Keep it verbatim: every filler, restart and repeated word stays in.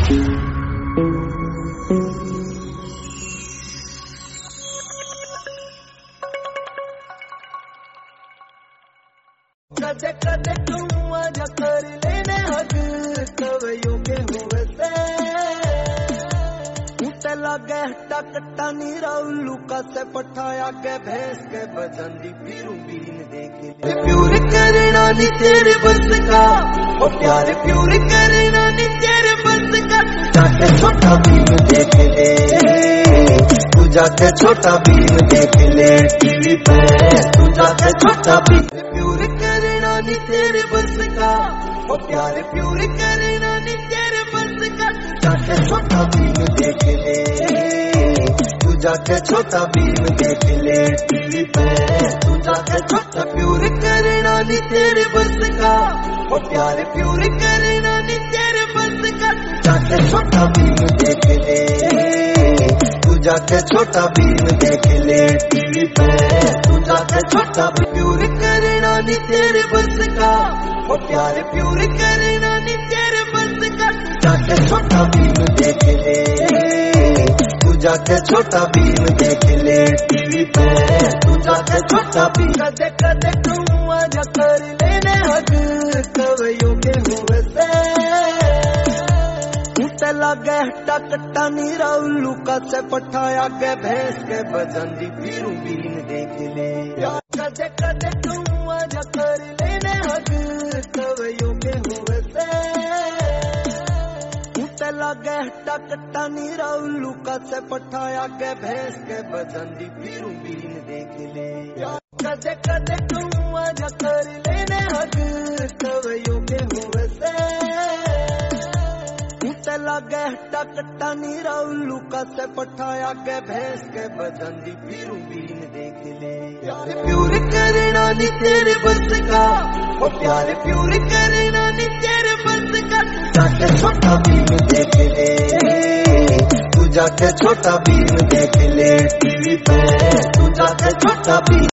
कदे कदे तू आजा कर लेने हक कवयों के हुए से उते लगे टकटा नीरा उल्लू का से पठाया के भैंस के बजंदी पीरू बीन देख ले प्यूर करना नी तेरे बस का ओ प्यार प्यूर करना नी तेरे बस का जाके छोटा बीन देख ले तू जाके छोटा बीन देख ले टीवी पे तू जाके छोटा बीन प्यूर करना नी तेरे बस का ओ प्यार प्यूर करना नी तेरे बस का जाके छोटा बीन देख ले तू जाके छोटा बीन देख ले टीवी पे तू जाके छोटा प्यूर करना नी तेरे बस का ओ प्यार प्यूर करना नी तेरे बस का जाके छोटा बीन देख ले तू जाके छोटा बीन देख ले टीवी पे तू जाके छोटा प्यूर करना नी तेरे बस का ओ प्यार प्यूर करना नी तेरे बस का जाके छोटा बीन देख ले तू जाके छोटा बीन देख ले टीवी पे तू जाके छोटा बीन कदे कदे तू आजा कर लेने हक कवयों के हुए से उते लगे टकटा नीरा उल्लू का से पठाया के भैंस के बजंदी पीरू बीन देख ले कदे कदे तू आजा कर लेने हक कवयों के हुए से उते लगे टकटा नीरा उल्लू का से पठाया के भैंस के बजंदी पीरू बीन देख ले कदे कदे तू आजा कर लेने हक कवयों के हुए से उते लगे टकटा नीरा उल्लू का से पठाया के भैंस के बजंदी पीरू बीन देख ले प्यूर करना नी तेरे बस का ओ प्यार प्यूर करना नी तेरे बस का जाके छोटा बीन देख ले तू जाके छोटा बीन देख ले टीवी पे तू जाके छोटा बीन